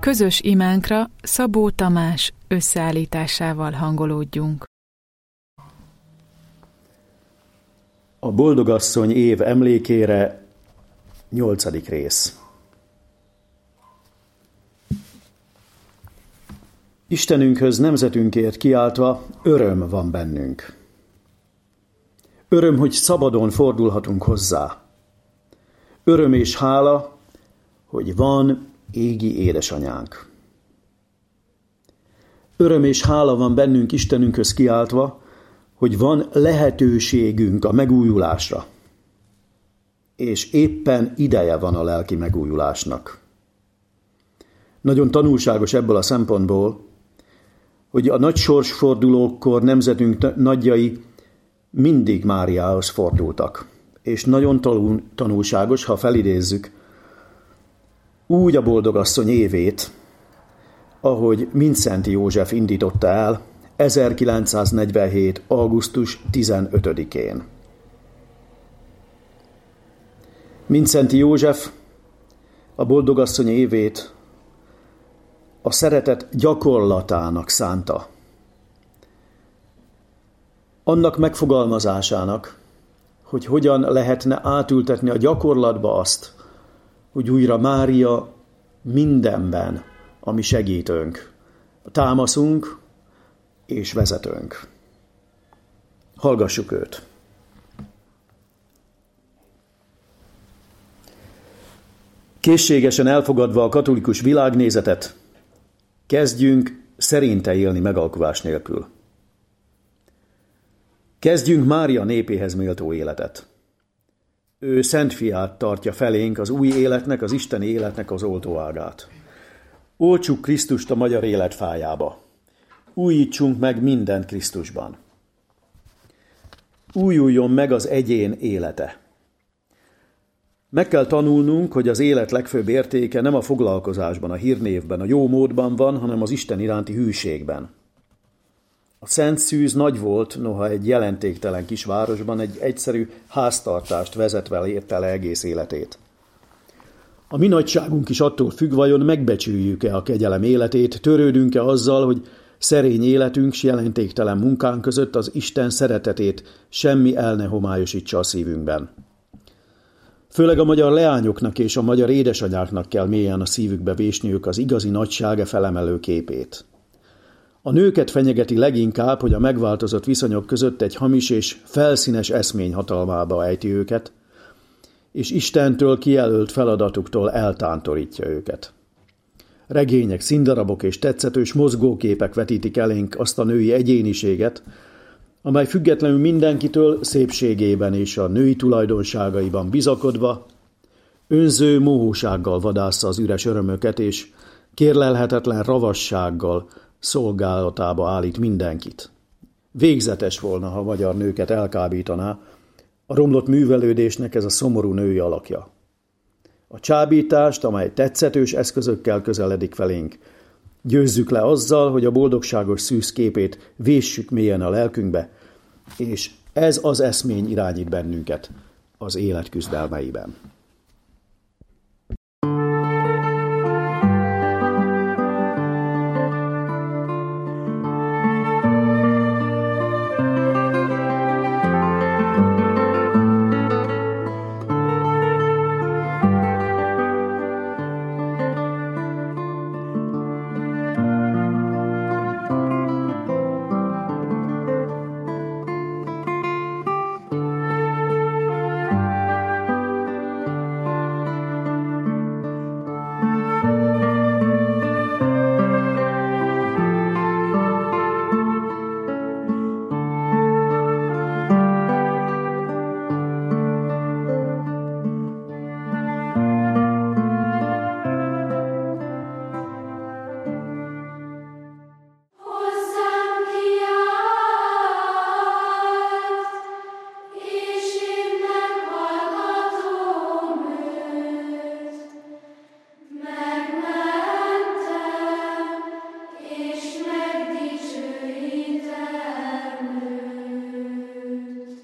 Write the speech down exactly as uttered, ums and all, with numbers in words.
közös imánkra Szabó Tamás összeállításával hangolódjunk. A Boldogasszony év emlékére nyolcadik rész. Istenünkhöz nemzetünkért kiáltva öröm van bennünk. Öröm, hogy szabadon fordulhatunk hozzá. Öröm és hála, hogy van égi édesanyánk. Öröm és hála van bennünk Istenünkhöz kiáltva, hogy van lehetőségünk a megújulásra. És éppen ideje van a lelki megújulásnak. Nagyon tanulságos ebből a szempontból, hogy a nagy sorsfordulókkor nemzetünk nagyjai mindig Máriához fordultak. És nagyon tanulságos, ha felidézzük úgy a Boldogasszony évét, ahogy Mindszenty József indította el ezerkilencszáznegyvenhét. augusztus tizenötödikén. Mindszenty József a Boldogasszony évét a szeretet gyakorlatának szánta. Annak megfogalmazásának, hogy hogyan lehetne átültetni a gyakorlatba azt, hogy újra Mária mindenben a mi segítőnk, támaszunk és vezetőnk. Hallgassuk őt! Készségesen elfogadva a katolikus világnézetet, kezdjünk szerinte élni megalkuvás nélkül. Kezdjünk Mária népéhez méltó életet. Ő Szent Fiát tartja felénk az új életnek, az isteni életnek az oltóágát. Oltsuk Krisztust a magyar élet fájába. Újítsunk meg mindent Krisztusban. Újuljon meg az egyén élete. Meg kell tanulnunk, hogy az élet legfőbb értéke nem a foglalkozásban, a hírnévben, a jó módban van, hanem az Isten iránti hűségben. A Szent Szűz nagy volt, noha egy jelentéktelen kisvárosban egy egyszerű háztartást vezetve érte le egész életét. A mi nagyságunk is attól függ, vajon megbecsüljük-e a kegyelem életét, törődünk-e azzal, hogy szerény életünk s jelentéktelen munkánk között az Isten szeretetét semmi el ne homályosítsa a szívünkben. Főleg a magyar leányoknak és a magyar édesanyáknak kell mélyen a szívükbe vésniük az igazi nagysága felemelő képét. A nőket fenyegeti leginkább, hogy a megváltozott viszonyok között egy hamis és felszínes eszmény hatalmába ejti őket, és Istentől kijelölt feladatuktól eltántorítja őket. Regények, színdarabok és tetszetős mozgóképek vetítik elénk azt a női egyéniséget, amely függetlenül mindenkitől szépségében és a női tulajdonságaiban bizakodva, önző mohósággal vadásza az üres örömöket, és kérlelhetetlen ravassággal szolgálatába állít mindenkit. Végzetes volna, ha magyar nőket elkábítaná a romlott művelődésnek ez a szomorú női alakja. A csábítást, amely tetszetős eszközökkel közeledik felénk, győzzük le azzal, hogy a boldogságos szűz képét véssük mélyen a lelkünkbe, és ez az eszmény irányít bennünket az élet küzdelmeiben.